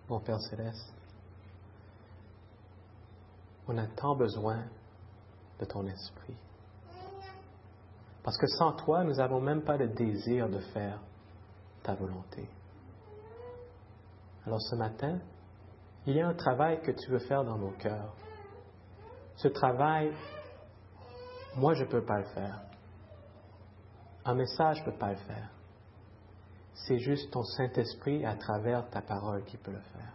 mon Père Céleste, on a tant besoin de ton esprit. Parce que sans toi, nous n'avons même pas le désir de faire ta volonté. Alors ce matin, il y a un travail que tu veux faire dans nos cœurs. Ce travail, moi, je ne peux pas le faire. Un message ne peut pas le faire. C'est juste ton Saint-Esprit à travers ta parole qui peut le faire.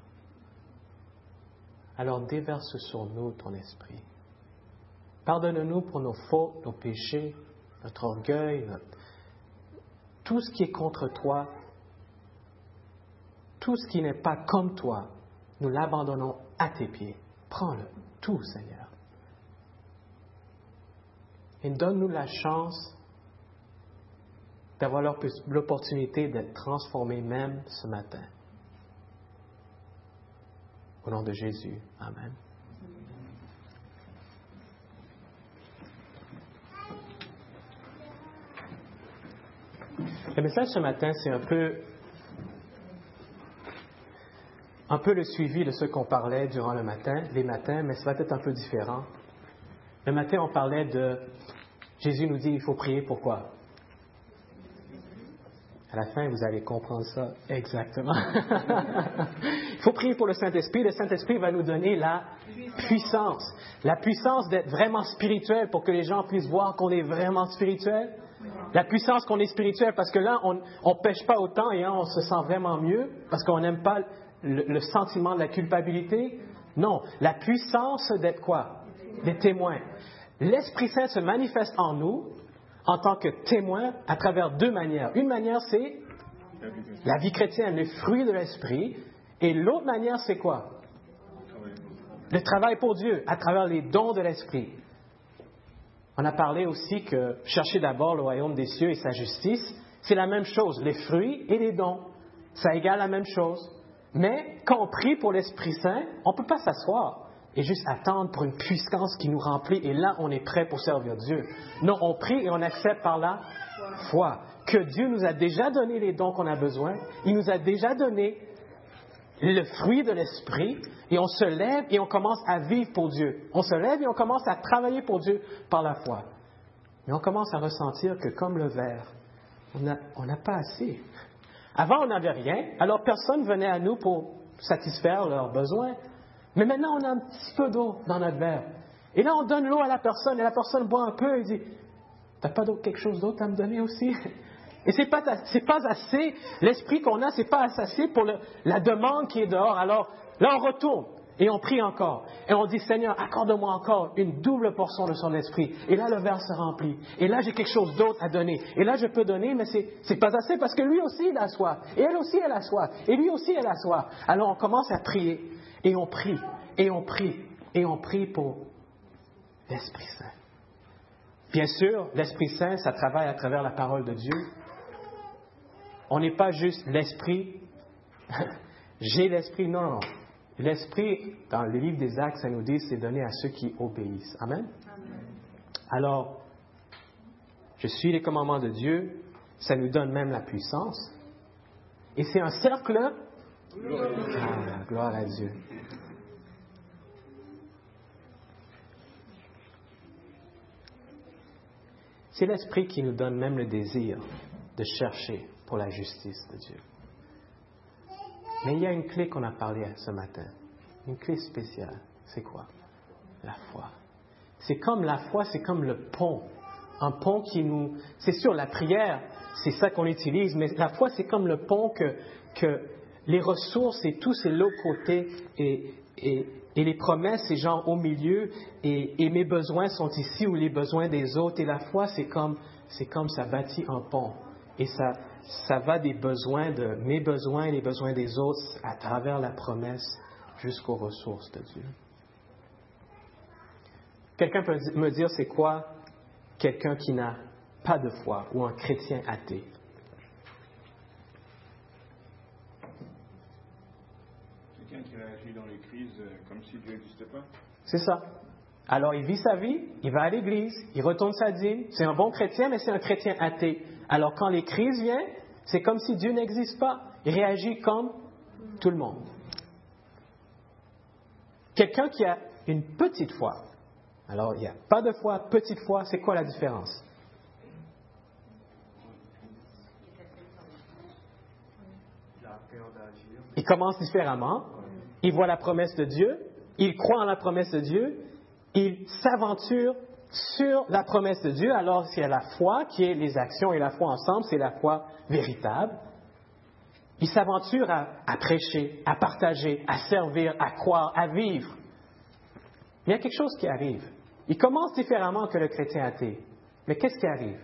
Alors déverse sur nous ton esprit. Pardonne-nous pour nos fautes, nos péchés, notre orgueil, tout ce qui est contre toi, tout ce qui n'est pas comme toi, nous l'abandonnons à tes pieds. Prends-le, tout, Seigneur. Et donne-nous la chance d'avoir l'opportunité d'être transformés même ce matin. Au nom de Jésus. Amen. Le message ce matin, c'est un peu le suivi de ce qu'on parlait durant les matins, mais ça va être un peu différent. Le matin, on parlait de... Jésus nous dit, il faut prier pourquoi? À la fin, vous allez comprendre ça exactement. Il faut prier pour le Saint-Esprit. Le Saint-Esprit va nous donner la puissance. La puissance d'être vraiment spirituel pour que les gens puissent voir qu'on est vraiment spirituel. La puissance qu'on est spirituel parce que là, on ne pêche pas autant et on se sent vraiment mieux parce qu'on n'aime pas le sentiment de la culpabilité. Non, la puissance d'être quoi? Des témoins. L'Esprit Saint se manifeste en nous en tant que témoin à travers deux manières. Une manière, c'est la vie chrétienne, les fruits de l'Esprit. Et l'autre manière, c'est quoi? Le travail pour Dieu, à travers les dons de l'Esprit. On a parlé aussi que chercher d'abord le royaume des cieux et sa justice, c'est la même chose. Les fruits et les dons, ça égale la même chose. Mais quand on prie pour l'Esprit Saint, on ne peut pas s'asseoir et juste attendre pour une puissance qui nous remplit et là, on est prêt pour servir Dieu. Non, on prie et on accepte par la foi que Dieu nous a déjà donné les dons qu'on a besoin. Il nous a déjà donné le fruit de l'Esprit et on se lève et on commence à vivre pour Dieu. On se lève et on commence à travailler pour Dieu par la foi. Mais on commence à ressentir que comme le verre, on n'a pas assez. Avant, on n'avait rien, alors personne venait à nous pour satisfaire leurs besoins. Mais maintenant, on a un petit peu d'eau dans notre verre. Et là, on donne l'eau à la personne et la personne boit un peu et dit « T'as pas quelque chose d'autre à me donner aussi ?» Et c'est pas assez, l'esprit qu'on a, c'est pas assez pour la demande qui est dehors. Alors là, on retourne et on prie encore. Et on dit, Seigneur, accorde-moi encore une double portion de son esprit. Et là, le verre se remplit. Et là, j'ai quelque chose d'autre à donner. Et là, je peux donner, mais c'est pas assez parce que lui aussi, il a soif. Et elle aussi, elle a soif. Et lui aussi, elle a soif. Alors, on commence à prier. Et on prie. Et on prie. Et on prie pour l'Esprit Saint. Bien sûr, l'Esprit Saint, ça travaille à travers la parole de Dieu. On n'est pas juste l'Esprit, j'ai l'Esprit, non. L'Esprit, dans le livre des Actes, ça nous dit, c'est donné à ceux qui obéissent. Amen? Amen. Alors, je suis les commandements de Dieu, ça nous donne même la puissance. Et c'est un cercle. Gloire à Dieu. C'est l'Esprit qui nous donne même le désir de chercher pour la justice de Dieu. Mais il y a une clé qu'on a parlé ce matin. Une clé spéciale. C'est quoi? La foi. C'est comme la foi, c'est comme le pont. Un pont qui nous... C'est sûr, la prière, c'est ça qu'on utilise, mais la foi, c'est comme le pont que les ressources et tout, c'est l'autre côté. Et les promesses, c'est genre au milieu. Et mes besoins sont ici ou les besoins des autres. Et la foi, c'est comme ça bâtit un pont. Et ça va des besoins de mes besoins et les besoins des autres à travers la promesse jusqu'aux ressources de Dieu. Quelqu'un peut me dire c'est quoi quelqu'un qui n'a pas de foi ou un chrétien athée? Quelqu'un qui réagit dans les crises comme si Dieu n'existait pas? C'est ça. Alors il vit sa vie, il va à l'église, il retourne sa dîme, c'est un bon chrétien, mais c'est un chrétien athée. Alors quand les crises viennent, c'est comme si Dieu n'existe pas. Il réagit comme tout le monde. quelqu'un qui a une petite foi. Alors, il n'y a pas de foi, petite foi, c'est quoi la différence? Il commence différemment, il voit la promesse de Dieu, il croit en la promesse de Dieu, il s'aventure sur la promesse de Dieu, alors c'est la foi qui est les actions et la foi ensemble, c'est la foi véritable. Il s'aventure à prêcher, à partager, à servir, à croire, à vivre. Mais il y a quelque chose qui arrive. Il commence différemment que le chrétien athée. Mais qu'est-ce qui arrive?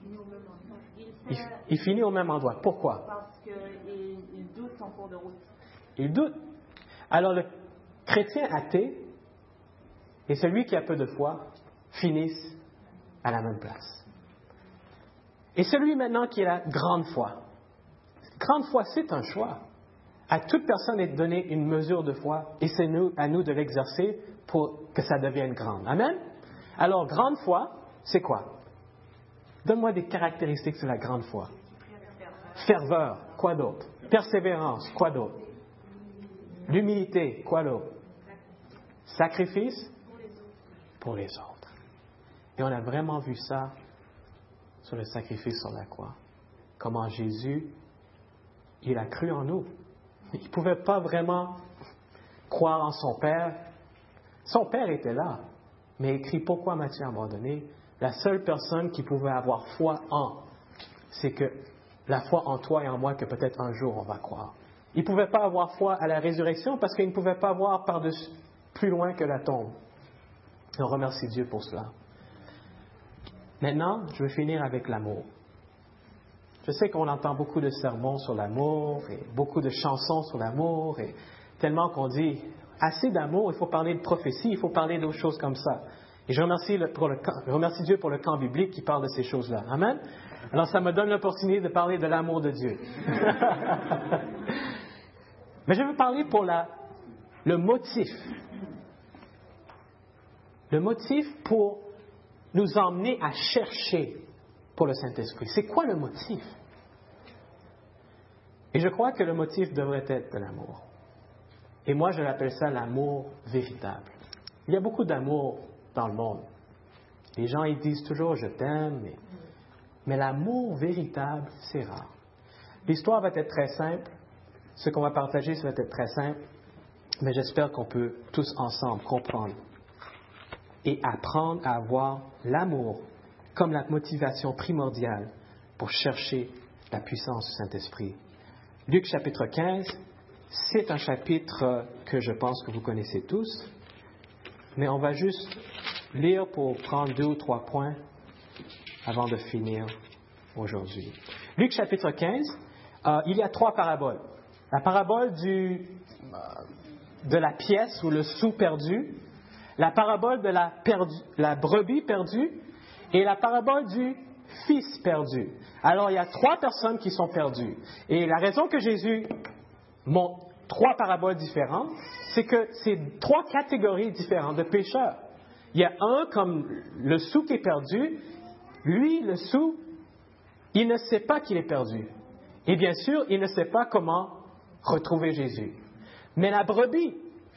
Il finit au même endroit. Pourquoi? Parce qu'il doute en cours de route. Il doute. Alors le chrétien athée et celui qui a peu de foi finissent à la même place. Et celui maintenant qui a la grande foi. Grande foi, c'est un choix. À toute personne est donnée une mesure de foi et c'est à nous de l'exercer pour que ça devienne grande. Amen? Alors, grande foi, c'est quoi? Donne-moi des caractéristiques de la grande foi. Ferveur, quoi d'autre? Persévérance, quoi d'autre? L'humilité, quoi d'autre? Sacrifice pour les autres. Et on a vraiment vu ça sur le sacrifice sur la croix. Comment Jésus, il a cru en nous. Il ne pouvait pas vraiment croire en son Père. Son Père était là, mais écrit pourquoi m'as-tu abandonné? La seule personne qui pouvait avoir foi en, c'est que la foi en toi et en moi que peut-être un jour on va croire. Il ne pouvait pas avoir foi à la résurrection parce qu'il ne pouvait pas voir par-dessus, plus loin que la tombe. Et on remercie Dieu pour cela. Maintenant, je veux finir avec l'amour. Je sais qu'on entend beaucoup de sermons sur l'amour et beaucoup de chansons sur l'amour et tellement qu'on dit assez d'amour, il faut parler de prophétie, il faut parler d'autres choses comme ça. Et je remercie Dieu pour le camp biblique qui parle de ces choses-là. Amen? Alors ça me donne l'opportunité de parler de l'amour de Dieu. Mais je veux parler pour le motif. Le motif pour nous emmener à chercher pour le Saint-Esprit. C'est quoi le motif? Et je crois que le motif devrait être de l'amour. Et moi, je l'appelle ça l'amour véritable. Il y a beaucoup d'amour dans le monde. Les gens, ils disent toujours « je t'aime », mais l'amour véritable, c'est rare. L'histoire va être très simple. Ce qu'on va partager, ça va être très simple. Mais j'espère qu'on peut tous ensemble comprendre et apprendre à avoir l'amour comme la motivation primordiale pour chercher la puissance du Saint-Esprit. Luc chapitre 15, c'est un chapitre que je pense que vous connaissez tous, mais on va juste lire pour prendre 2 ou 3 points avant de finir aujourd'hui. Luc chapitre 15, il y a 3 paraboles. La parabole de la pièce ou le sou perdu, la parabole de la brebis perdue et la parabole du fils perdu. Alors, il y a 3 personnes qui sont perdues. Et la raison que Jésus montre 3 paraboles différentes, c'est que c'est 3 catégories différentes de pécheurs. Il y a un comme le sou qui est perdu. Lui, le sou, il ne sait pas qu'il est perdu. Et bien sûr, il ne sait pas comment retrouver Jésus. Mais la brebis,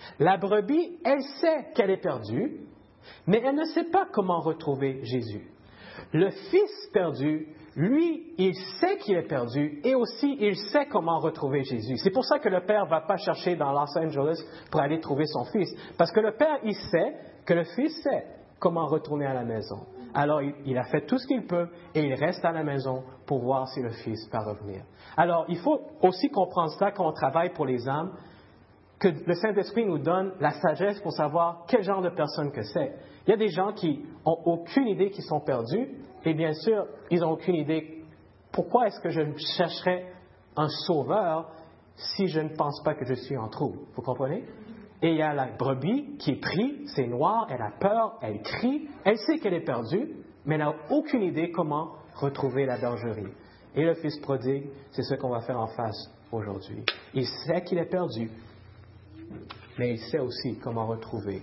elle sait qu'elle est perdue, mais elle ne sait pas comment retrouver Jésus. Le fils perdu, lui, il sait qu'il est perdu et aussi il sait comment retrouver Jésus. C'est pour ça que le père ne va pas chercher dans Los Angeles pour aller trouver son fils. Parce que le père, il sait que le fils sait comment retourner à la maison. Alors, il a fait tout ce qu'il peut et il reste à la maison pour voir si le fils va revenir. Alors, il faut aussi comprendre ça quand on travaille pour les âmes, que le Saint-Esprit nous donne la sagesse pour savoir quel genre de personne que c'est. Il y a des gens qui n'ont aucune idée qu'ils sont perdus, et bien sûr, ils n'ont aucune idée pourquoi est-ce que je chercherais un sauveur si je ne pense pas que je suis en trouble. Vous comprenez? Et il y a la brebis qui est prise, c'est noir, elle a peur, elle crie, elle sait qu'elle est perdue, mais elle n'a aucune idée comment retrouver la bergerie. Et le fils prodigue, c'est ce qu'on va faire en face aujourd'hui. Il sait qu'il est perdu, mais il sait aussi comment retrouver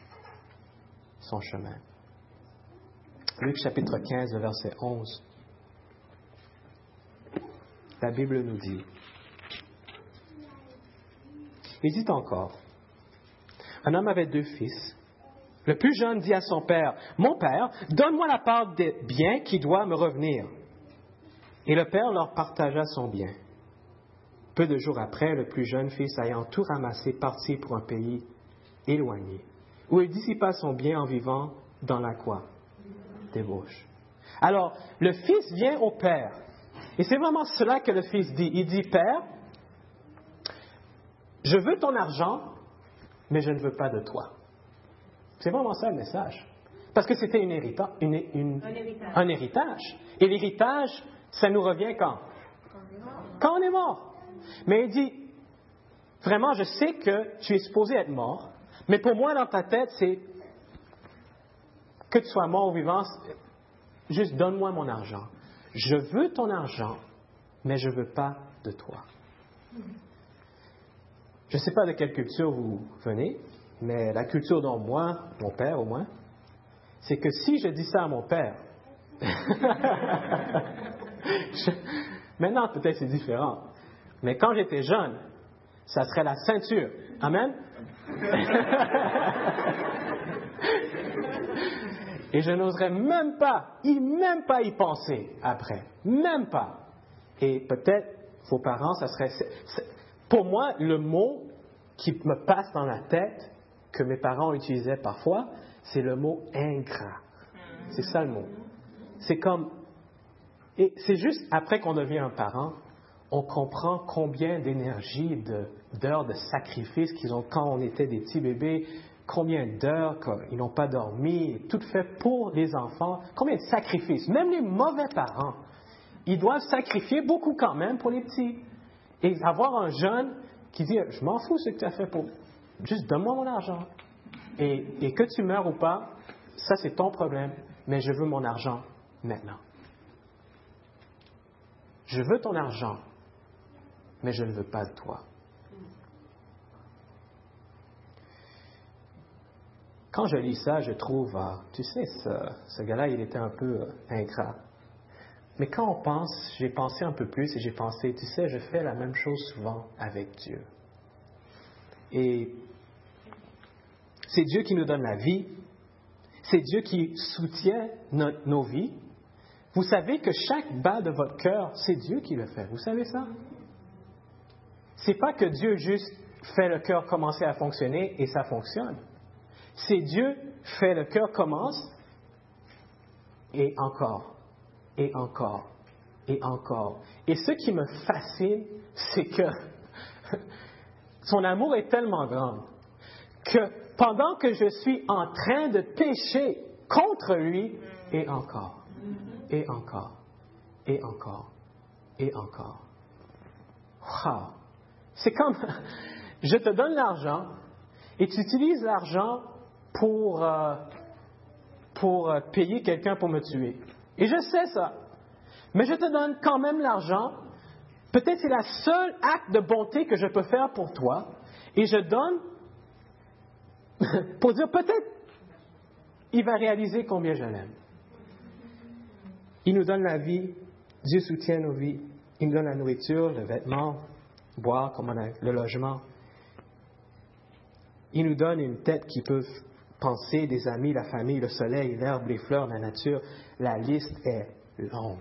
son chemin. Luc chapitre 15, verset 11. La Bible nous dit, il dit encore, Un homme avait 2 fils. Le plus jeune dit à son père, « Mon père, donne-moi la part des biens qui doit me revenir. » Et le père leur partagea son bien. Peu de jours après, le plus jeune fils, ayant tout ramassé, partit pour un pays éloigné, où il dissipa son bien en vivant dans la quoi? Débauche. Alors, le fils vient au père. Et c'est vraiment cela que le fils dit. Il dit, « Père, je veux ton argent, mais je ne veux pas de toi. » C'est vraiment ça le message. Parce que c'était un héritage. Et l'héritage, ça nous revient quand? Quand on est mort. Mais il dit, vraiment, je sais que tu es supposé être mort, mais pour moi, dans ta tête, c'est que tu sois mort ou vivant, juste donne-moi mon argent. Je veux ton argent, mais je ne veux pas de toi. Je ne sais pas de quelle culture vous venez, mais la culture dont moi, mon père au moins, c'est que si je dis ça à mon père, maintenant peut-être c'est différent, mais quand j'étais jeune, ça serait la ceinture. Amen? Et je n'oserais même pas y penser après. Même pas. Et peut-être, vos parents, ça serait... Pour moi, le mot qui me passe dans la tête, que mes parents utilisaient parfois, c'est le mot ingrat. C'est ça le mot. C'est comme... Et c'est juste après qu'on devient un parent, on comprend combien d'énergie, d'heures de sacrifice qu'ils ont quand on était des petits bébés, combien d'heures qu'ils n'ont pas dormi, tout fait pour les enfants, combien de sacrifices. Même les mauvais parents, ils doivent sacrifier beaucoup quand même pour les petits. Et avoir un jeune qui dit, je m'en fous ce que tu as fait pour... Juste donne-moi mon argent. Et que tu meurs ou pas, ça c'est ton problème, mais je veux mon argent maintenant. Je veux ton argent, mais je ne veux pas de toi. Quand je lis ça, je trouve, tu sais, ce gars-là, il était un peu ingrat. Mais quand on pense, j'ai pensé un peu plus et j'ai pensé, tu sais, je fais la même chose souvent avec Dieu. Et c'est Dieu qui nous donne la vie. C'est Dieu qui soutient nos vies. Vous savez que chaque bat de votre cœur, c'est Dieu qui le fait. Vous savez ça? C'est pas que Dieu juste fait le cœur commencer à fonctionner et ça fonctionne. C'est Dieu fait le cœur commence et encore, et encore, et encore. Et ce qui me fascine, c'est que son amour est tellement grand que pendant que je suis en train de pécher contre lui, et encore, et encore, et encore, et encore. Wow! C'est comme, je te donne l'argent et tu utilises l'argent pour payer quelqu'un pour me tuer. Et je sais ça. Mais je te donne quand même l'argent. Peut-être c'est la seule acte de bonté que je peux faire pour toi. Et je donne pour dire peut-être il va réaliser combien je l'aime. Il nous donne la vie. Dieu soutient nos vies. Il nous donne la nourriture, le vêtement, boire, comme on a, le logement. Il nous donne une tête qui peut penser, des amis, la famille, le soleil, l'herbe, les fleurs, la nature. La liste est longue.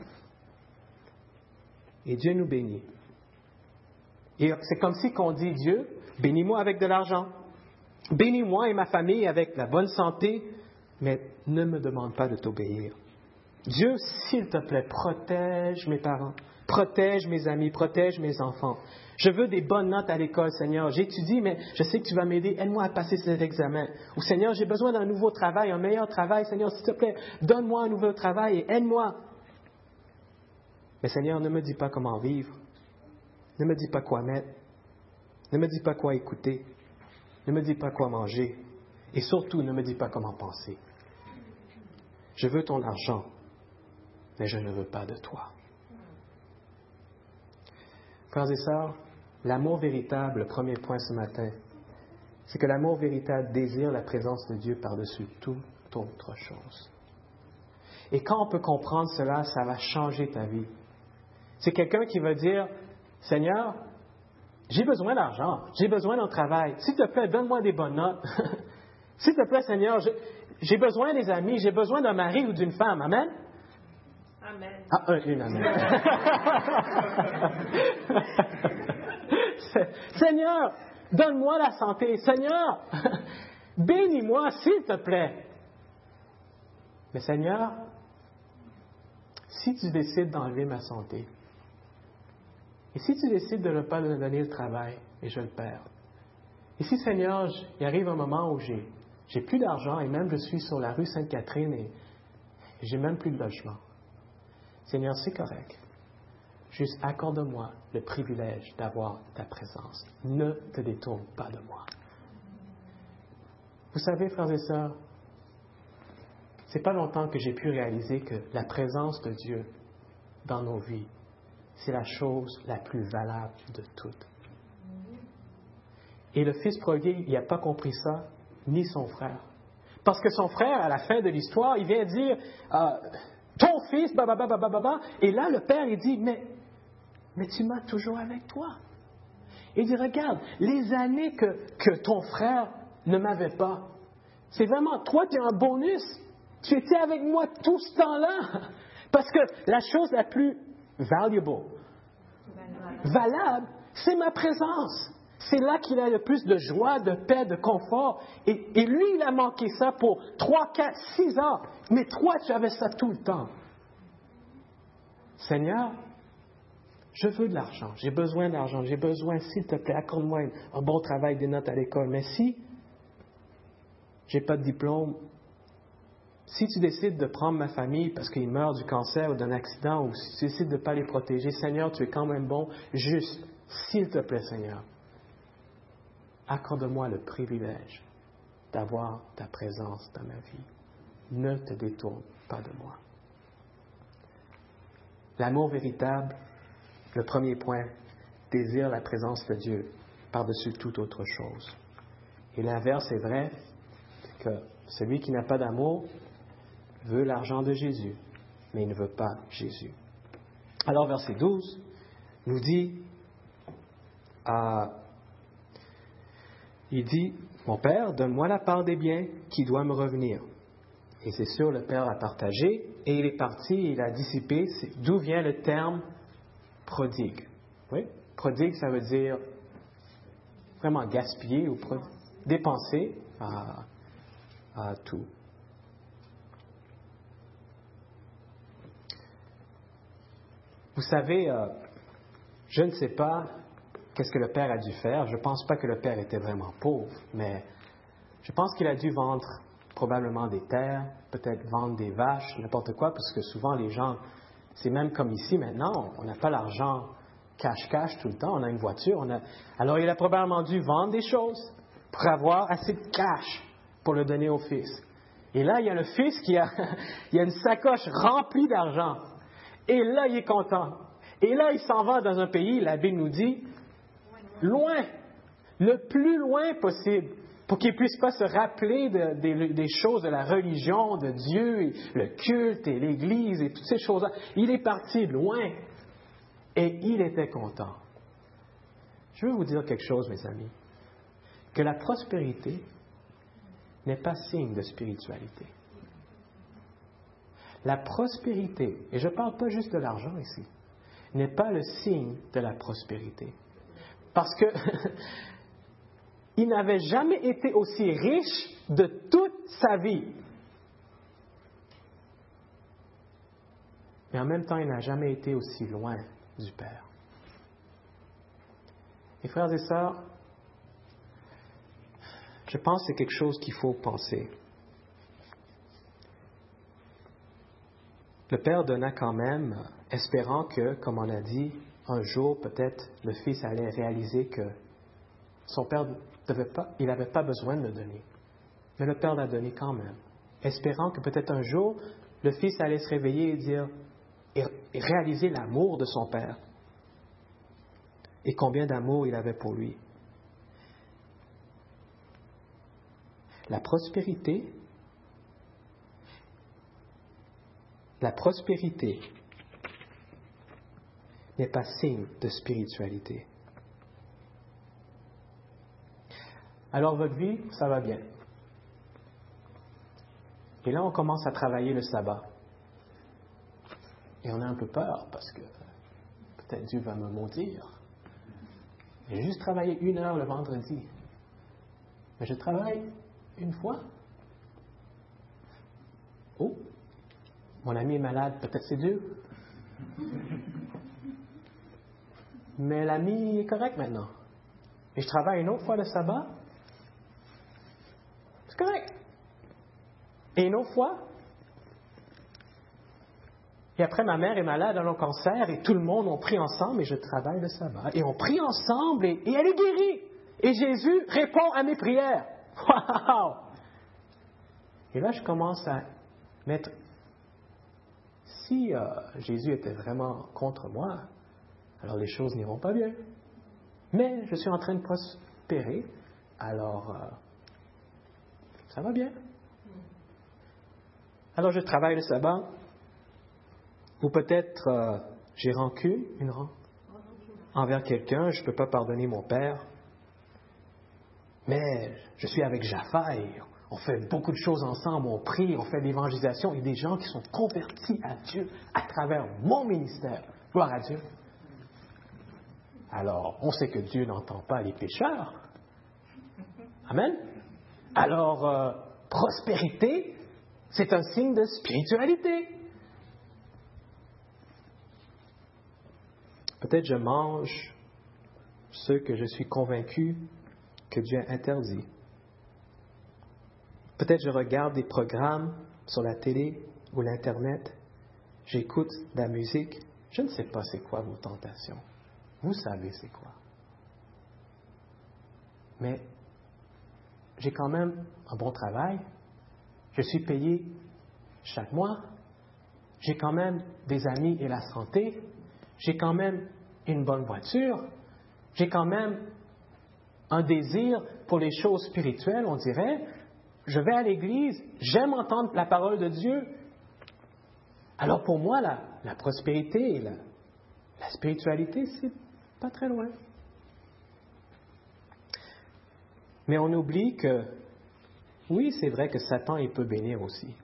Et Dieu nous bénit. Et c'est comme si qu'on dit, Dieu, bénis-moi avec de l'argent. Bénis-moi et ma famille avec la bonne santé, mais ne me demande pas de t'obéir. Dieu, s'il te plaît, protège mes parents, protège mes amis, protège mes enfants. Je veux des bonnes notes à l'école, Seigneur. J'étudie, mais je sais que tu vas m'aider. Aide-moi à passer cet examen. Ou Seigneur, j'ai besoin d'un nouveau travail, un meilleur travail. Seigneur, s'il te plaît, donne-moi un nouveau travail et aide-moi. Mais Seigneur, ne me dis pas comment vivre. Ne me dis pas quoi mettre. Ne me dis pas quoi écouter. Ne me dis pas quoi manger. Et surtout, ne me dis pas comment penser. Je veux ton argent, mais je ne veux pas de toi. Frères et sœurs, l'amour véritable, le premier point ce matin, c'est que l'amour véritable désire la présence de Dieu par-dessus toute autre chose. Et quand on peut comprendre cela, ça va changer ta vie. C'est quelqu'un qui va dire, Seigneur, j'ai besoin d'argent, j'ai besoin d'un travail. S'il te plaît, donne-moi des bonnes notes. S'il te plaît, Seigneur, j'ai besoin des amis, j'ai besoin d'un mari ou d'une femme. Amen? Amen. Ah, une amen. Seigneur, donne-moi la santé. Seigneur, bénis-moi, s'il te plaît. Mais Seigneur, si tu décides d'enlever ma santé, et si tu décides de ne pas me donner le travail, et je le perds, et si, Seigneur, il arrive un moment où j'ai plus d'argent, et même je suis sur la rue Sainte-Catherine, et j'ai même plus de logement, Seigneur, c'est correct. Juste accorde-moi le privilège d'avoir ta présence. Ne te détourne pas de moi. Vous savez, frères et sœurs, c'est pas longtemps que j'ai pu réaliser que la présence de Dieu dans nos vies, c'est la chose la plus valable de toutes. Et le fils prodigue, il n'a pas compris ça, ni son frère. Parce que son frère, à la fin de l'histoire, il vient dire ton fils, et là, le père, il dit, mais tu m'as toujours avec toi. Il dit, regarde, les années que ton frère ne m'avait pas, c'est vraiment toi qui as un bonus. Tu étais avec moi tout ce temps-là. Parce que la chose la plus valable, c'est ma présence. C'est là qu'il a le plus de joie, de paix, de confort. Et lui, il a manqué ça pour 3, 4, 6 ans. Mais toi, tu avais ça tout le temps. Seigneur, je veux de l'argent. J'ai besoin d'argent. J'ai besoin, s'il te plaît, accorde-moi un bon travail, des notes à l'école. Mais si j'ai pas de diplôme, si tu décides de prendre ma famille parce qu'ils meurent du cancer ou d'un accident, ou si tu décides de ne pas les protéger, Seigneur, tu es quand même bon. Juste, s'il te plaît, Seigneur, accorde-moi le privilège d'avoir ta présence dans ma vie. Ne te détourne pas de moi. L'amour véritable, le premier point, désire la présence de Dieu par-dessus toute autre chose. Et l'inverse est vrai, que celui qui n'a pas d'amour veut l'argent de Jésus, mais il ne veut pas Jésus. Alors, verset 12 nous dit, il dit, mon Père, donne-moi la part des biens qui doit me revenir. Et c'est sûr, le Père a partagé, et il est parti, il a dissipé. D'où vient le terme prodigue? Oui, prodigue, ça veut dire vraiment gaspiller ou dépenser à tout. Vous savez, je ne sais pas qu'est-ce que le Père a dû faire. Je ne pense pas que le Père était vraiment pauvre, mais je pense qu'il a dû vendre probablement des terres, peut-être vendre des vaches, n'importe quoi, parce que souvent les gens, c'est même comme ici maintenant, on n'a pas l'argent cash tout le temps, on a une voiture. Alors il a probablement dû vendre des choses pour avoir assez de cash pour le donner au fils. Et là, il y a le fils il y a une sacoche remplie d'argent. Et là, il est content. Et là, il s'en va dans un pays, la Bible nous dit, loin, le plus loin possible, pour qu'il ne puisse pas se rappeler des choses de la religion, de Dieu, et le culte et l'Église et toutes ces choses-là. Il est parti loin. Et il était content. Je veux vous dire quelque chose, mes amis, que la prospérité n'est pas signe de spiritualité. La prospérité, et je ne parle pas juste de l'argent ici, n'est pas le signe de la prospérité. Parce que il n'avait jamais été aussi riche de toute sa vie. Mais en même temps, il n'a jamais été aussi loin du Père. Mes frères et sœurs, je pense que c'est quelque chose qu'il faut penser. Le Père donna quand même, espérant que, comme on a dit, un jour, peut-être, le Fils allait réaliser que son Père il n'avait pas besoin de le donner. Mais le Père l'a donné quand même, espérant que peut-être un jour, le Fils allait se réveiller et dire, et réaliser l'amour de son Père. Et combien d'amour il avait pour lui. La prospérité n'est pas signe de spiritualité. Alors votre vie, ça va bien. Et là, on commence à travailler le sabbat. Et on a un peu peur parce que peut-être Dieu va me maudire. J'ai juste travaillé 1 heure le vendredi. Mais je travaille une fois. Oh, mon ami est malade, peut-être c'est Dieu. Mais l'ami est correct maintenant. Et je travaille une autre fois le sabbat. C'est correct. Et une autre fois. Et après, ma mère est malade, elle a un cancer, et tout le monde, on prie ensemble, et je travaille le sabbat. Et on prie ensemble, et elle est guérie. Et Jésus répond à mes prières. Wow! Et là, je commence à mettre... Si Jésus était vraiment contre moi, alors les choses n'iront pas bien. Mais je suis en train de prospérer, alors ça va bien. Alors je travaille le sabbat, ou peut-être j'ai rancune, envers quelqu'un, je ne peux pas pardonner mon père, mais je suis avec Jaffa et on fait beaucoup de choses ensemble, on prie, on fait de l'évangélisation, il y a des gens qui sont convertis à Dieu à travers mon ministère. Gloire à Dieu. Alors, on sait que Dieu n'entend pas les pécheurs. Amen. Alors, prospérité, c'est un signe de spiritualité. Peut-être je mange ce que je suis convaincu que Dieu a interdit. Peut-être je regarde des programmes sur la télé ou l'Internet. J'écoute de la musique. Je ne sais pas c'est quoi vos tentations. Vous savez c'est quoi. Mais j'ai quand même un bon travail. Je suis payé chaque mois. J'ai quand même des amis et la santé. J'ai quand même une bonne voiture. J'ai quand même un désir pour les choses spirituelles, on dirait. Je vais à l'église. J'aime entendre la parole de Dieu. Alors pour moi, la prospérité et la spiritualité, c'est pas très loin. Mais on oublie que, oui, c'est vrai que Satan, il peut bénir aussi.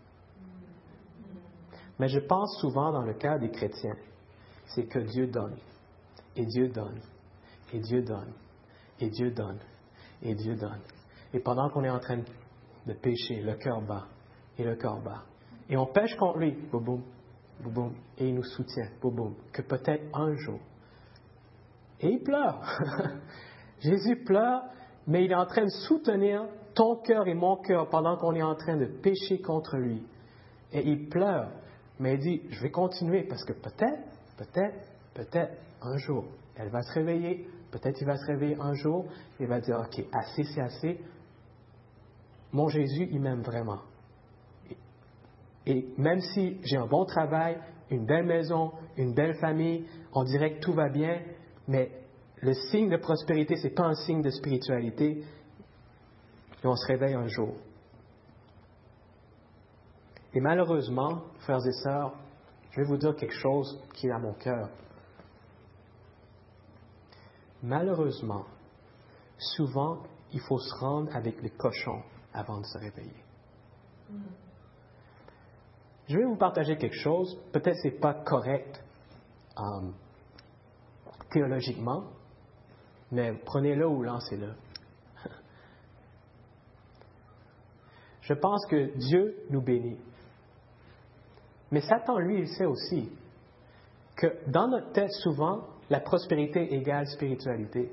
Mais je pense souvent dans le cas des chrétiens, c'est que Dieu donne, et Dieu donne, et Dieu donne, et Dieu donne, et Dieu donne. Et pendant qu'on est en train de pécher, le cœur bat, et le cœur bat, et on pêche contre lui, boum, boum, boum, boum, et il nous soutient, boum, boum, que peut-être un jour. Et il pleure. Jésus pleure, mais il est en train de soutenir ton cœur et mon cœur pendant qu'on est en train de pécher contre lui. Et il pleure, mais il dit, je vais continuer parce que peut-être, un jour, elle va se réveiller, peut-être il va se réveiller un jour, et il va dire, OK, assez, c'est assez. Mon Jésus, il m'aime vraiment. Et même si j'ai un bon travail, une belle maison, une belle famille, on dirait que tout va bien, mais le signe de prospérité, ce n'est pas un signe de spiritualité. Et on se réveille un jour. Et malheureusement, frères et sœurs, je vais vous dire quelque chose qui est à mon cœur. Malheureusement, souvent, il faut se rendre avec les cochons avant de se réveiller. Je vais vous partager quelque chose, peut-être ce n'est pas correct théologiquement, mais prenez-le ou lancez-le. Je pense que Dieu nous bénit. Mais Satan, lui, il sait aussi que dans notre tête, souvent, la prospérité égale spiritualité.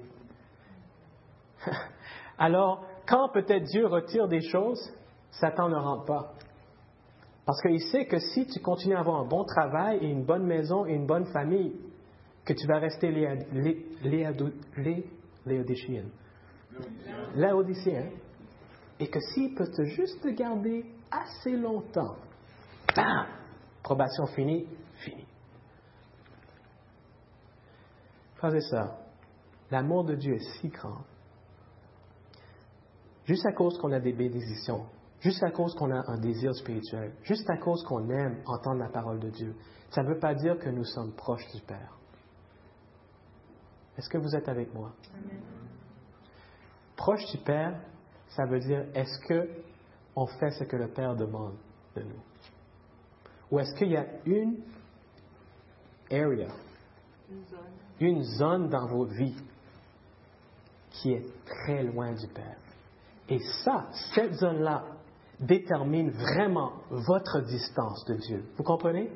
Alors, quand peut-être Dieu retire des choses, Satan ne rentre pas. Parce qu'il sait que si tu continues à avoir un bon travail et une bonne maison et une bonne famille, que tu vas rester laodicéen, et que s'il peut te juste te garder assez longtemps, bam, probation finie, fini. Frères et sœurs, l'amour de Dieu est si grand. Juste à cause qu'on a des bénédictions, juste à cause qu'on a un désir spirituel, juste à cause qu'on aime entendre la parole de Dieu, ça ne veut pas dire que nous sommes proches du Père. Est-ce que vous êtes avec moi? Amen. Proche du Père, Ça veut dire, est-ce qu'on fait ce que le Père demande de nous? Ou est-ce qu'il y a une area, une zone dans votre vie qui est très loin du Père? Et ça, cette zone-là, détermine vraiment votre distance de Dieu. Vous comprenez?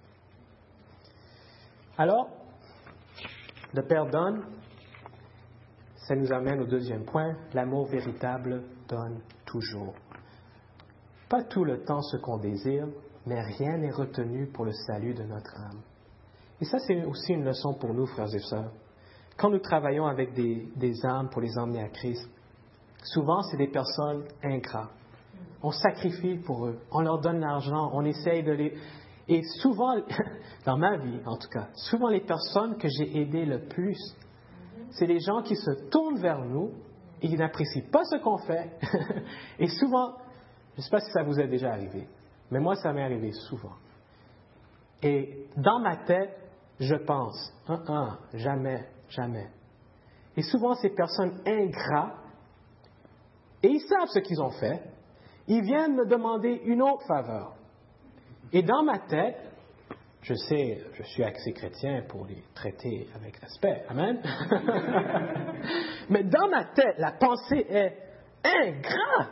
Alors, le Père donne, ça nous amène au deuxième point, l'amour véritable donne toujours. Pas tout le temps ce qu'on désire, mais rien n'est retenu pour le salut de notre âme. Et ça, c'est aussi une leçon pour nous, frères et sœurs. Quand nous travaillons avec des âmes pour les emmener à Christ, souvent, c'est des personnes ingrates. On sacrifie pour eux, on leur donne l'argent, on essaye de les... Et souvent, dans ma vie en tout cas, souvent les personnes que j'ai aidées le plus, c'est les gens qui se tournent vers nous et qui n'apprécient pas ce qu'on fait. Et souvent, je ne sais pas si ça vous est déjà arrivé, mais moi, ça m'est arrivé souvent. Et dans ma tête, je pense, jamais, jamais. Et souvent, ces personnes ingrates, et ils savent ce qu'ils ont fait, ils viennent me demander une autre faveur. Et dans ma tête, je sais, je suis assez chrétien pour les traiter avec respect. Amen. Mais dans ma tête, la pensée est ingrat.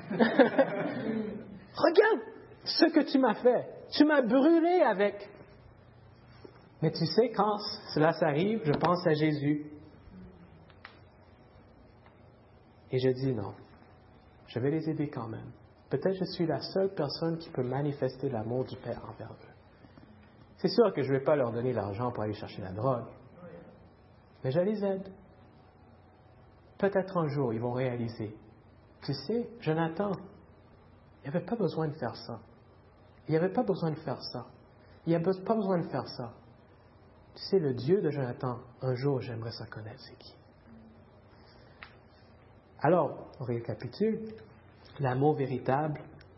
Regarde ce que tu m'as fait. Tu m'as brûlé avec. Mais tu sais, quand cela s'arrive, je pense à Jésus. Et je dis non. Je vais les aider quand même. Peut-être je suis la seule personne qui peut manifester l'amour du Père envers eux. C'est sûr que je ne vais pas leur donner l'argent pour aller chercher la drogue. Mais je les aide. Peut-être un jour, ils vont réaliser. Tu sais, Jonathan, il n'y avait pas besoin de faire ça. Il n'y avait pas besoin de faire ça. Il n'y avait pas besoin de faire ça. Tu sais, le Dieu de Jonathan, un jour, j'aimerais ça connaître, c'est qui? Alors, on récapitule. L'amour véritable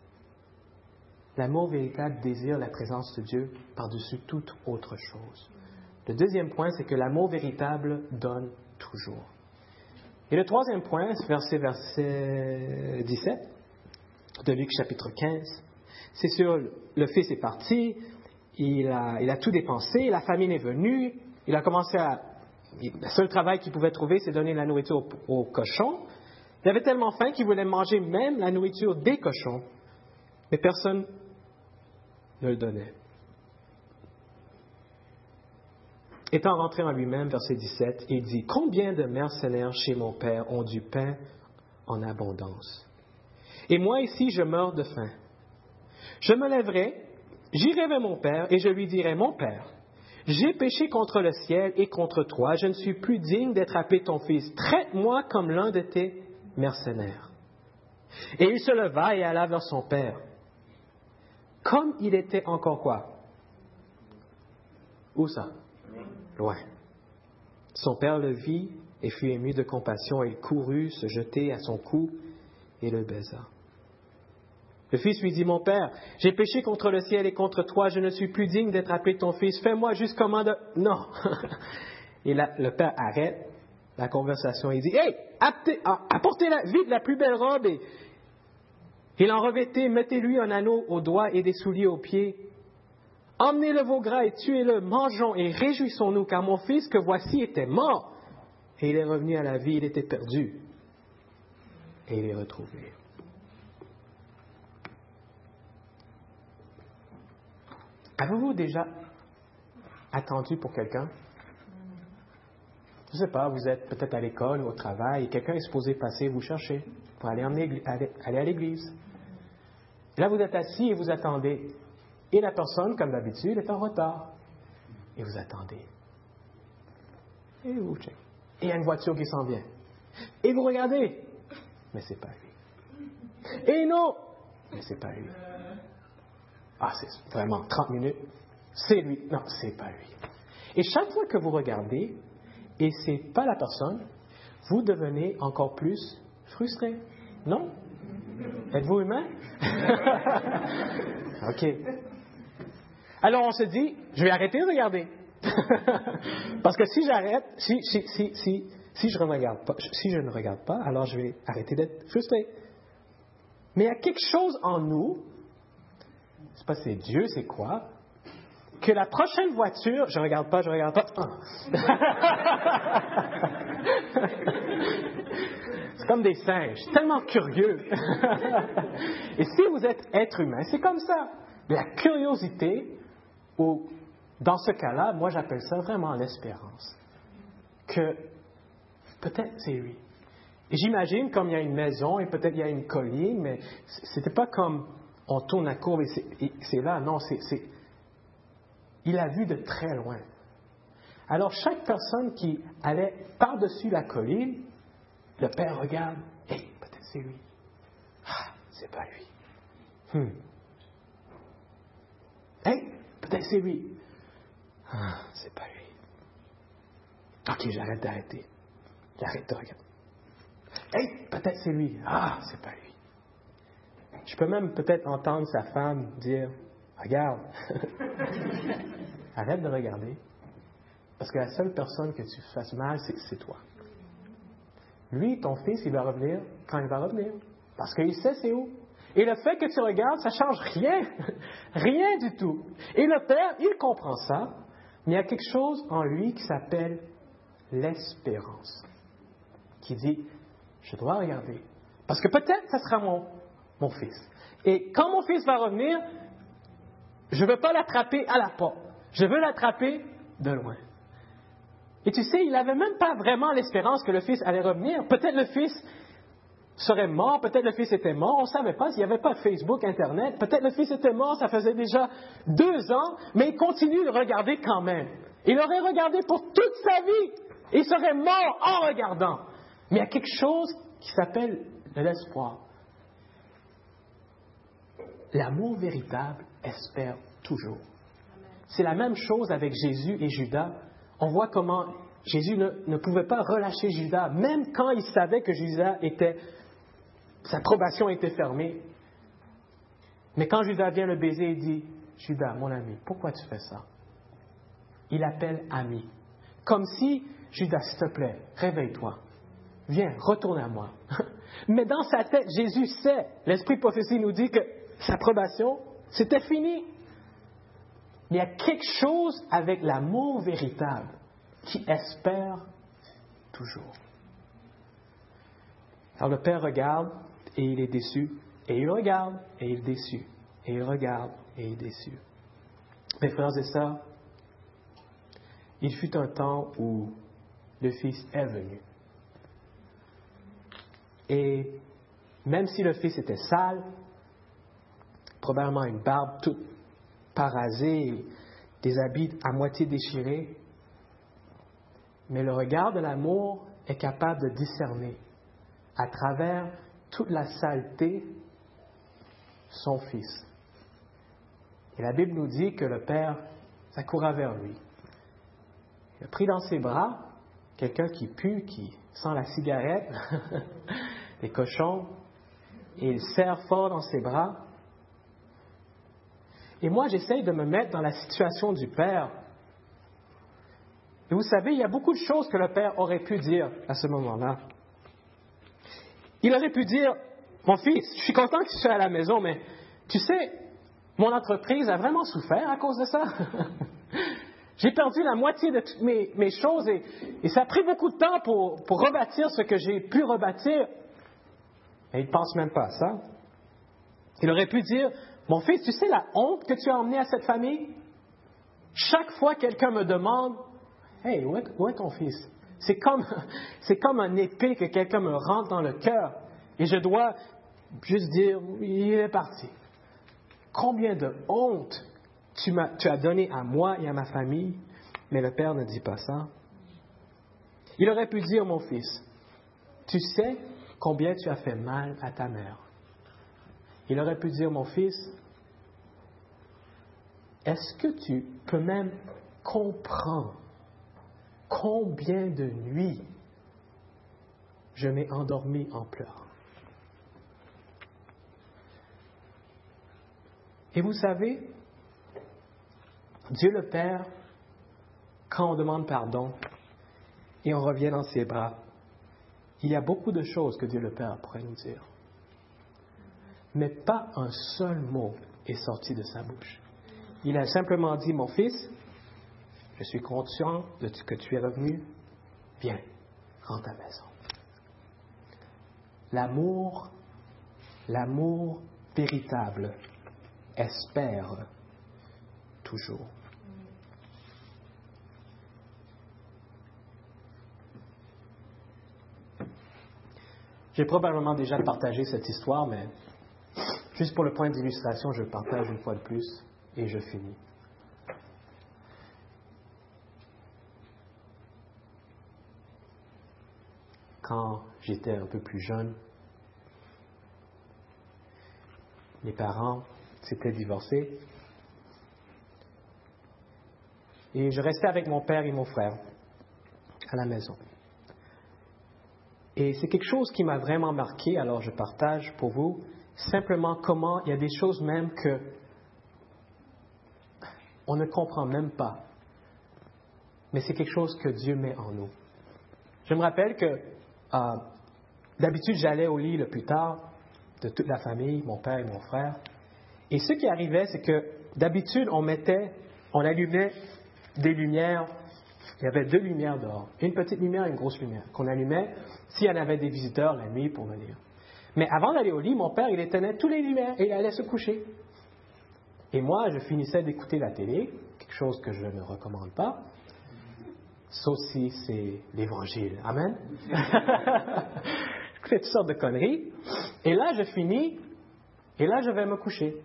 désire la présence de Dieu par-dessus toute autre chose. Le deuxième point, c'est que l'amour véritable donne toujours. Et le troisième point, c'est verset 17 de Luc chapitre 15. C'est sur le fils est parti, il a tout dépensé, la famine est venue, il a commencé le seul travail qu'il pouvait trouver, c'est donner la nourriture aux cochons. Il avait tellement faim qu'il voulait manger même la nourriture des cochons, mais personne ne le donnait. Étant rentré en lui-même, verset 17, il dit, « Combien de mercenaires chez mon père ont du pain en abondance? Et moi ici, je meurs de faim. Je me lèverai, j'irai vers mon père, et je lui dirai, « Mon père, j'ai péché contre le ciel et contre toi, je ne suis plus digne d'être appelé ton fils. Traite-moi comme l'un de tes mercenaires. » Et il se leva et alla vers son père. Comme il était encore quoi? Où ça? Loin. Son père le vit et fut ému de compassion. Il courut se jeter à son cou et le baisa. Le fils lui dit, « Mon père, j'ai péché contre le ciel et contre toi, je ne suis plus digne d'être appelé ton fils. Fais-moi juste comme de... » Non. Et là, le père arrête la conversation. Il dit, « Hey, apportez vite la plus belle robe. » Et il en revêtait, mettez-lui un anneau au doigt et des souliers aux pieds. Emmenez le veau gras et tuez-le, mangeons et réjouissons-nous, car mon fils que voici était mort. Et il est revenu à la vie, il était perdu. Et il est retrouvé. Avez-vous déjà attendu pour quelqu'un? Je ne sais pas, vous êtes peut-être à l'école ou au travail et quelqu'un est supposé passer, vous chercher pour aller à l'église. Et là, vous êtes assis et vous attendez. Et la personne, comme d'habitude, est en retard. Et vous attendez. Et vous checkez. Et il y a une voiture qui s'en vient. Et vous regardez. Mais c'est pas lui. Et non. Mais c'est pas lui. Ah, c'est vraiment 30 minutes. C'est lui. Non, c'est pas lui. Et chaque fois que vous regardez, et c'est pas la personne, vous devenez encore plus frustré. Non? Êtes-vous humain? OK. Alors on se dit, je vais arrêter de regarder. Parce que si j'arrête, si Si je ne regarde pas, alors je vais arrêter d'être frustré. Mais il y a quelque chose en nous, je ne sais pas si c'est Dieu, c'est quoi, que la prochaine voiture, je ne regarde pas. C'est comme des singes, tellement curieux. Et si vous êtes être humain, c'est comme ça. Mais la curiosité, ou dans ce cas-là, moi j'appelle ça vraiment l'espérance. Que peut-être c'est lui. Et j'imagine comme il y a une maison et peut-être il y a une colline, mais c'était pas comme on tourne la courbe et c'est là. Non, il a vu de très loin. Alors chaque personne qui allait par-dessus la colline, le père regarde, peut-être c'est lui. Ah, c'est pas lui. Peut-être c'est lui. Ah, c'est pas lui. Ok, j'arrête d'arrêter. J'arrête de regarder. Peut-être c'est lui. Ah, c'est pas lui. Je peux même peut-être entendre sa femme dire, regarde, arrête de regarder, parce que la seule personne que tu fasses mal, c'est toi. Lui, ton fils, il va revenir quand il va revenir, parce qu'il sait c'est où. Et le fait que tu regardes, ça change rien, rien du tout. Et le père, il comprend ça, mais il y a quelque chose en lui qui s'appelle l'espérance, qui dit, je dois regarder, parce que peut-être ça sera mon fils. Et quand mon fils va revenir, je ne veux pas l'attraper à la porte. Je veux l'attraper de loin. Et tu sais, il n'avait même pas vraiment l'espérance que le fils allait revenir. Peut-être le fils serait mort, peut-être le fils était mort, on ne savait pas, s'il n'y avait pas Facebook, Internet, peut-être le fils était mort, ça faisait déjà 2 ans, mais il continue de regarder quand même. Il aurait regardé pour toute sa vie. Il serait mort en regardant. Mais il y a quelque chose qui s'appelle l'espoir. L'amour véritable espère toujours. C'est la même chose avec Jésus et Judas. On voit comment Jésus ne pouvait pas relâcher Judas, même quand il savait que Judas sa probation était fermée. Mais quand Judas vient le baiser, il dit, Judas, mon ami, pourquoi tu fais ça? Il appelle ami. Comme si, Judas, s'il te plaît, réveille-toi. Viens, retourne à moi. Mais dans sa tête, Jésus sait, l'Esprit de prophétie nous dit que sa probation, c'était fini. Mais il y a quelque chose avec l'amour véritable qui espère toujours. Alors le père regarde et il est déçu, et il regarde et il est déçu, et il regarde et il est déçu. Mes frères et sœurs, il fut un temps où le fils est venu. Et même si le fils était sale, probablement une barbe toute parasée, des habits à moitié déchirés, mais le regard de l'amour est capable de discerner à travers toute la saleté son fils. Et la Bible nous dit que le père s'accoura vers lui. Il a pris dans ses bras quelqu'un qui pue, qui sent la cigarette, les cochons, et il serre fort dans ses bras. Et moi, j'essaye de me mettre dans la situation du père. Et vous savez, il y a beaucoup de choses que le père aurait pu dire à ce moment-là. Il aurait pu dire, mon fils, je suis content que tu sois à la maison, mais tu sais, mon entreprise a vraiment souffert à cause de ça. J'ai perdu la moitié de toutes mes choses et ça a pris beaucoup de temps pour rebâtir ce que j'ai pu rebâtir. Et il ne pense même pas à ça. Il aurait pu dire, mon fils, tu sais la honte que tu as emmenée à cette famille? Chaque fois que quelqu'un me demande, hey, où est ton fils? C'est comme un épée que quelqu'un me rentre dans le cœur et je dois juste dire, il est parti. Combien de honte tu as donné à moi et à ma famille, mais le père ne dit pas ça. Il aurait pu dire, mon fils, tu sais combien tu as fait mal à ta mère. Il aurait pu dire, mon fils, est-ce que tu peux même comprendre combien de nuits je m'ai endormi en pleurant? Et vous savez, Dieu le Père, quand on demande pardon et on revient dans ses bras, Il y a beaucoup de choses que Dieu le Père pourrait nous dire. Mais pas un seul mot est sorti de sa bouche. Il a simplement dit, mon fils, je suis conscient de ce que tu es revenu. Viens, rentre à la maison. L'amour véritable espère toujours. J'ai probablement déjà partagé cette histoire, mais juste pour le point d'illustration, je le partage une fois de plus et je finis. Quand j'étais un peu plus jeune, mes parents s'étaient divorcés et je restais avec mon père et mon frère à la maison. Et c'est quelque chose qui m'a vraiment marqué, alors je partage pour vous simplement comment il y a des choses même que on ne comprend même pas, mais c'est quelque chose que Dieu met en nous. Je me rappelle que d'habitude j'allais au lit le plus tard de toute la famille, mon père et mon frère, et ce qui arrivait, c'est que d'habitude on allumait des lumières. Il y avait 2 lumières dehors, une petite lumière et une grosse lumière, qu'on allumait s'il y en avait des visiteurs la nuit pour venir. Mais avant d'aller au lit, mon père, il éteignait toutes les lumières et il allait se coucher. Et moi, je finissais d'écouter la télé, quelque chose que je ne recommande pas, sauf si c'est l'Évangile. Amen? J'écoutais toutes sortes de conneries. Et là, je finis, et là, je vais me coucher.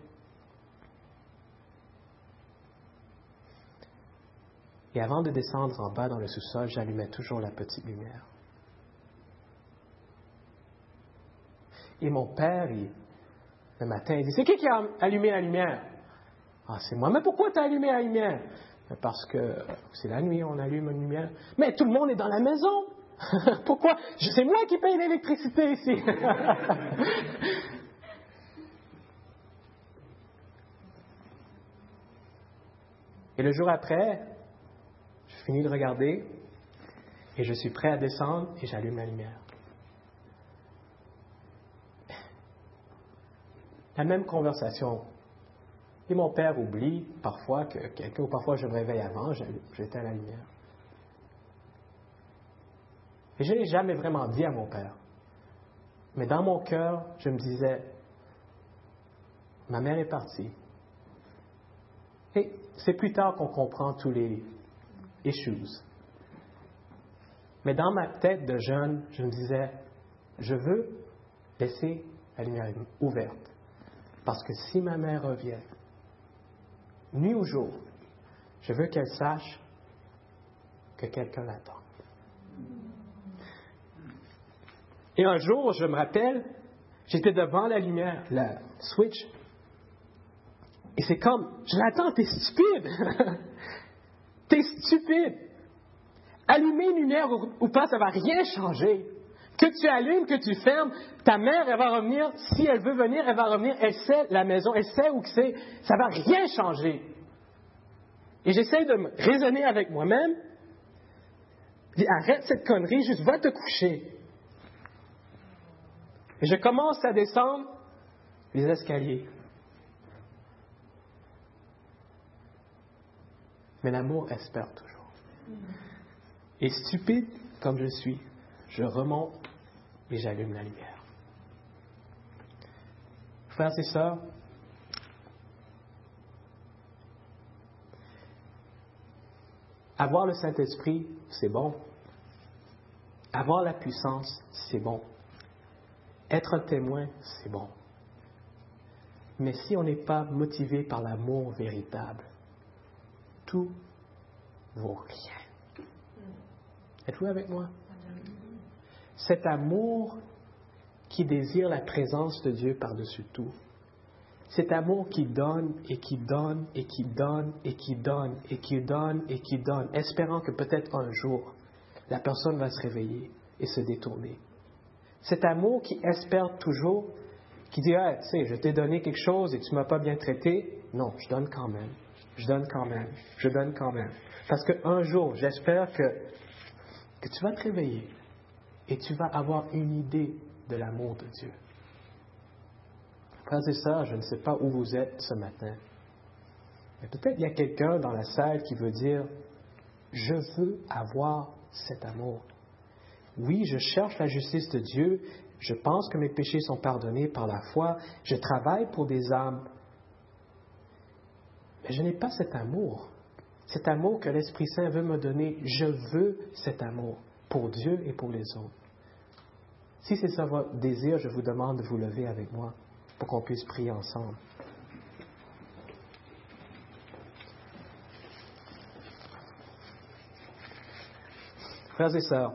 Et avant de descendre en bas dans le sous-sol, j'allumais toujours la petite lumière. Et mon père, le matin, il dit, c'est qui a allumé la lumière? Ah, c'est moi. Mais pourquoi tu as allumé la lumière? Parce que c'est la nuit, on allume une lumière. Mais tout le monde est dans la maison. Pourquoi? C'est moi qui paye l'électricité ici. Et le jour après, je finis de regarder et je suis prêt à descendre et j'allume la lumière. La même conversation. Et mon père oublie parfois que quelqu'un, ou parfois je me réveille avant, j'éteins la lumière. Et je n'ai jamais vraiment dit à mon père. Mais dans mon cœur, je me disais, ma mère est partie. Et c'est plus tard qu'on comprend tous les issues. Mais dans ma tête de jeune, je me disais, je veux laisser la lumière ouverte. Parce que si ma mère revient, nuit ou jour, je veux qu'elle sache que quelqu'un l'attend. Et un jour, je me rappelle, j'étais devant la lumière, la switch, et c'est comme, je l'attends, t'es stupide! T'es stupide! Allumer une lumière ou pas, ça ne va rien changer. Que tu allumes, que tu fermes, ta mère, elle va revenir. Si elle veut venir, elle va revenir. Elle sait la maison, elle sait où que c'est. Ça ne va rien changer. Et j'essaie de me raisonner avec moi-même. Je dis, arrête cette connerie, juste va te coucher. Et je commence à descendre les escaliers. Mais l'amour espère toujours. Et stupide comme je suis, je remonte et j'allume la lumière. Frères et sœurs, avoir le Saint-Esprit, c'est bon. Avoir la puissance, c'est bon. Être un témoin, c'est bon. Mais si on n'est pas motivé par l'amour véritable, tout vaut rien. Êtes-vous avec moi? Cet amour qui désire la présence de Dieu par-dessus tout. Cet amour qui donne et qui donne et qui donne et qui donne et qui donne et qui donne, espérant que peut-être un jour, la personne va se réveiller et se détourner. Cet amour qui espère toujours, qui dit, ah, tu sais, je t'ai donné quelque chose et tu ne m'as pas bien traité. Non, je donne quand même. Je donne quand même. Je donne quand même. Parce qu'un jour, j'espère que tu vas te réveiller et tu vas avoir une idée de l'amour de Dieu. Frères et sœurs, je ne sais pas où vous êtes ce matin, mais peut-être il y a quelqu'un dans la salle qui veut dire, je veux avoir cet amour. Oui, je cherche la justice de Dieu, je pense que mes péchés sont pardonnés par la foi, je travaille pour des âmes, mais je n'ai pas cet amour que l'Esprit Saint veut me donner. Je veux cet amour pour Dieu et pour les autres. Si c'est ça votre désir, je vous demande de vous lever avec moi pour qu'on puisse prier ensemble. Frères et sœurs,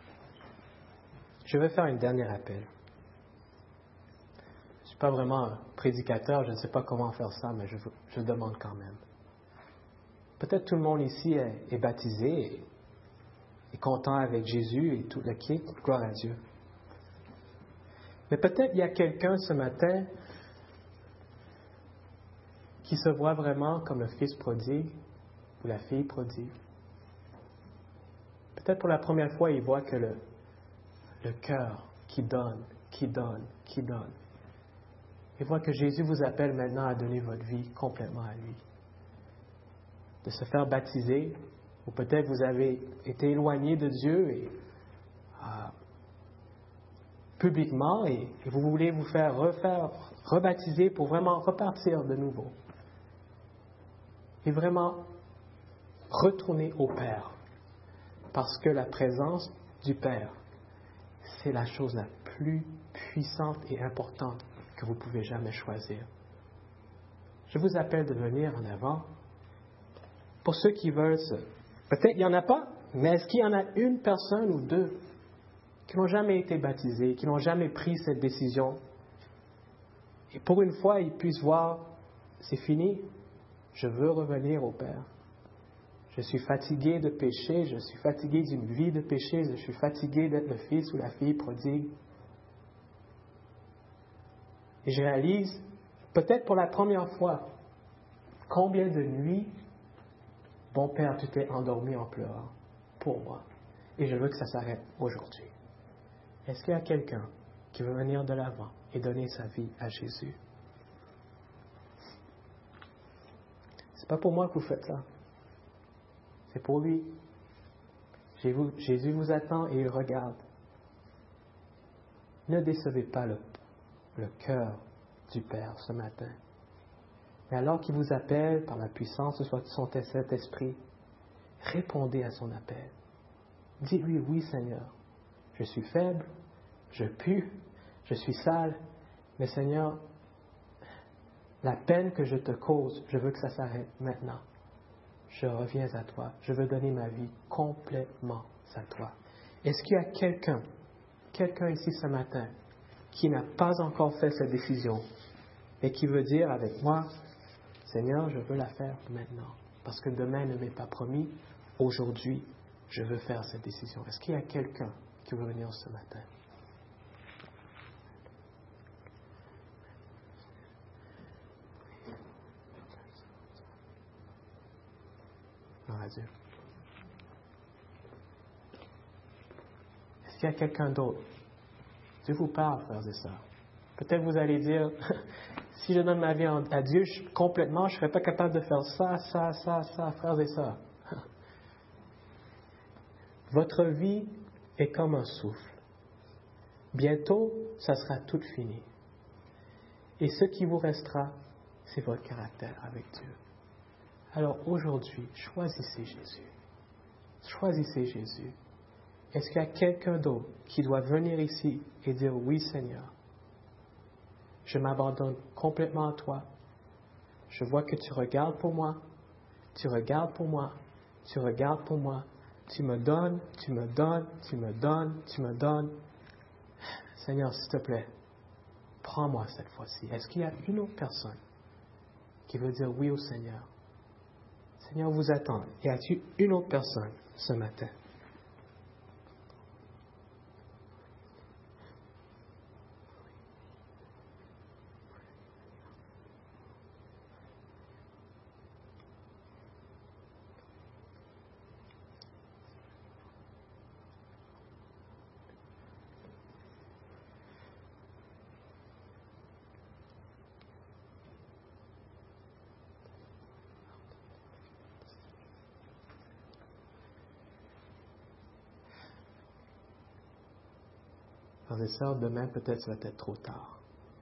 je vais faire un dernier appel. Je ne suis pas vraiment un prédicateur, je ne sais pas comment faire ça, mais je demande quand même. Peut-être tout le monde ici est baptisé, est content avec Jésus et tout le kit, gloire à Dieu. Mais peut-être il y a quelqu'un ce matin qui se voit vraiment comme le fils prodigue ou la fille prodigue. Peut-être pour la première fois, il voit que le cœur qui donne. Il voit que Jésus vous appelle maintenant à donner votre vie complètement à lui. De se faire baptiser, ou peut-être vous avez été éloigné de Dieu et publiquement et vous voulez vous faire rebaptiser pour vraiment repartir de nouveau. Et vraiment retourner au Père. Parce que la présence du Père, c'est la chose la plus puissante et importante que vous pouvez jamais choisir. Je vous appelle de venir en avant. Pour ceux qui veulent, peut-être il n'y en a pas, mais est-ce qu'il y en a une personne ou deux qui n'ont jamais été baptisés, qui n'ont jamais pris cette décision? Et pour une fois, ils puissent voir, c'est fini, je veux revenir au Père. Je suis fatigué de péché, je suis fatigué d'une vie de péché, je suis fatigué d'être le fils ou la fille prodigue. Et je réalise, peut-être pour la première fois, combien de nuits, bon Père, tu t'es endormi en pleurant pour moi. Et je veux que ça s'arrête aujourd'hui. Est-ce qu'il y a quelqu'un qui veut venir de l'avant et donner sa vie à Jésus? C'est pas pour moi que vous faites ça. C'est pour lui. Jésus vous attend et il regarde. Ne décevez pas le cœur du Père ce matin. Mais alors qu'il vous appelle par la puissance de son Saint-Esprit, répondez à son appel. Dites-lui, oui Seigneur, je suis faible, je pue, je suis sale, mais Seigneur, la peine que je te cause, je veux que ça s'arrête maintenant. Je reviens à toi. Je veux donner ma vie complètement à toi. Est-ce qu'il y a quelqu'un ici ce matin, qui n'a pas encore fait cette décision et qui veut dire avec moi, Seigneur, je veux la faire maintenant, parce que demain ne m'est pas promis, aujourd'hui, je veux faire cette décision. Est-ce qu'il y a quelqu'un qui veut venir ce matin? Gloire à Dieu. Est-ce qu'il y a quelqu'un d'autre? Dieu vous parle, frères et sœurs. Peut-être vous allez dire, si je donne ma vie à Dieu complètement, je ne serais pas capable de faire ça, frères et sœurs. Votre vie est comme un souffle. Bientôt, ça sera tout fini. Et ce qui vous restera, c'est votre caractère avec Dieu. Alors aujourd'hui, choisissez Jésus. Choisissez Jésus. Est-ce qu'il y a quelqu'un d'autre qui doit venir ici et dire, oui Seigneur, je m'abandonne complètement à toi. Je vois que tu regardes pour moi. Tu regardes pour moi. Tu regardes pour moi. Tu me donnes, tu me donnes, tu me donnes, tu me donnes. Seigneur, s'il te plaît, prends-moi cette fois-ci. Est-ce qu'il y a une autre personne qui veut dire oui au Seigneur? Seigneur vous attend. Y a-t-il une autre personne ce matin? Frères et sœurs, demain, peut-être ça va être trop tard.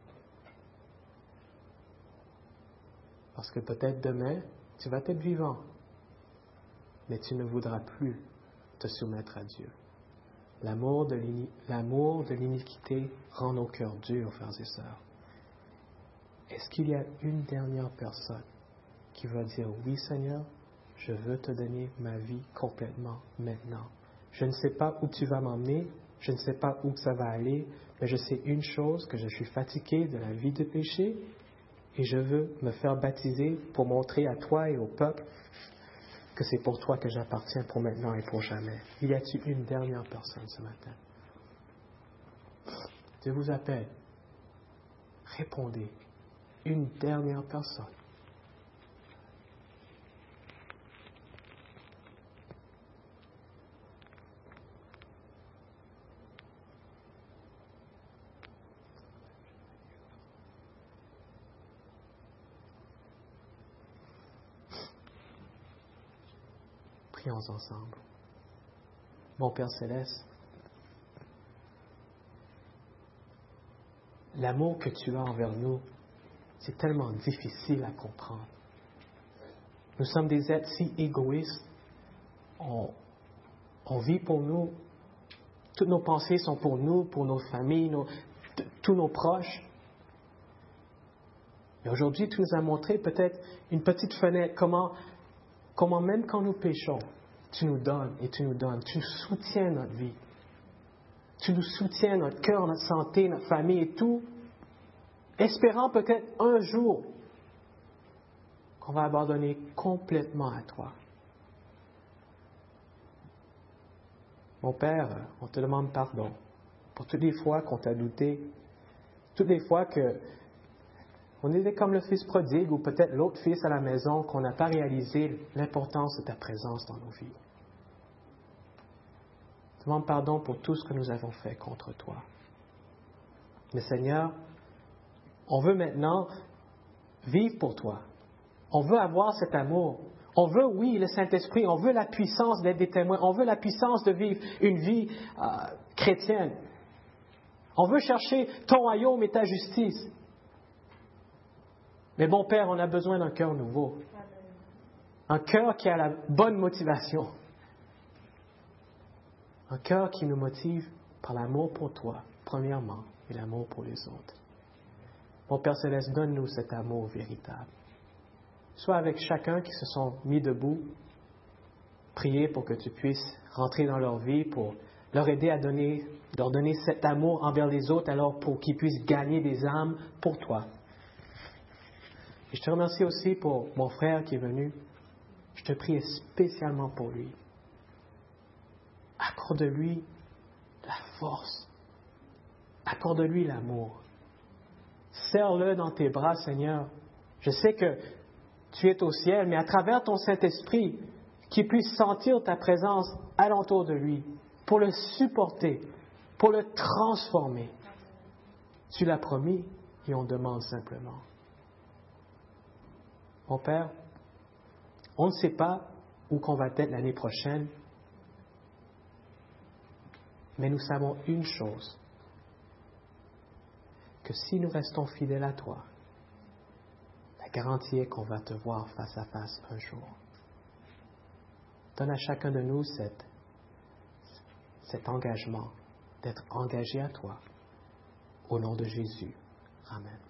Parce que peut-être demain, tu vas être vivant, mais tu ne voudras plus te soumettre à Dieu. L'amour de l'iniquité rend nos cœurs durs, frères et sœurs. Est-ce qu'il y a une dernière personne qui va dire, oui Seigneur, je veux te donner ma vie complètement maintenant. Je ne sais pas où tu vas m'emmener, je ne sais pas où ça va aller, mais je sais une chose, que je suis fatigué de la vie de péché et je veux me faire baptiser pour montrer à toi et au peuple que c'est pour toi que j'appartiens pour maintenant et pour jamais. Y a-t-il une dernière personne ce matin? Dieu vous appelle. Répondez. Une dernière personne. Prions ensemble. Mon Père Céleste, l'amour que tu as envers nous, c'est tellement difficile à comprendre. Nous sommes des êtres si égoïstes. On vit pour nous. Toutes nos pensées sont pour nous, pour nos familles, tous nos proches. Et aujourd'hui, tu nous as montré peut-être une petite fenêtre, comment même quand nous péchons, tu nous donnes et tu nous donnes. Tu soutiens notre vie. Tu nous soutiens notre cœur, notre santé, notre famille et tout, espérant peut-être un jour qu'on va abandonner complètement à toi. Mon Père, on te demande pardon pour toutes les fois qu'on t'a douté, toutes les fois que on était comme le fils prodigue ou peut-être l'autre fils à la maison qu'on n'a pas réalisé l'importance de ta présence dans nos vies. Je demande pardon pour tout ce que nous avons fait contre toi. Mais Seigneur, on veut maintenant vivre pour toi. On veut avoir cet amour. On veut, oui, le Saint-Esprit. On veut la puissance d'être des témoins. On veut la puissance de vivre une vie chrétienne. On veut chercher ton royaume et ta justice. Mais bon Père, on a besoin d'un cœur nouveau. Un cœur qui a la bonne motivation. Un cœur qui nous motive par l'amour pour toi, premièrement, et l'amour pour les autres. Mon Père Céleste, donne-nous cet amour véritable. Soit avec chacun qui se sont mis debout, prier pour que tu puisses rentrer dans leur vie, pour leur aider à leur donner cet amour envers les autres, alors pour qu'ils puissent gagner des âmes pour toi. Et je te remercie aussi pour mon frère qui est venu. Je te prie spécialement pour lui. Accorde-lui la force. Accorde-lui l'amour. Serre-le dans tes bras, Seigneur. Je sais que tu es au ciel, mais à travers ton Saint-Esprit, qu'il puisse sentir ta présence alentour de lui, pour le supporter, pour le transformer. Tu l'as promis et on demande simplement. Mon Père, on ne sait pas où qu'on va être l'année prochaine, mais nous savons une chose, que si nous restons fidèles à toi, la garantie est qu'on va te voir face à face un jour. Donne à chacun de nous cet engagement d'être engagé à toi. Au nom de Jésus. Amen.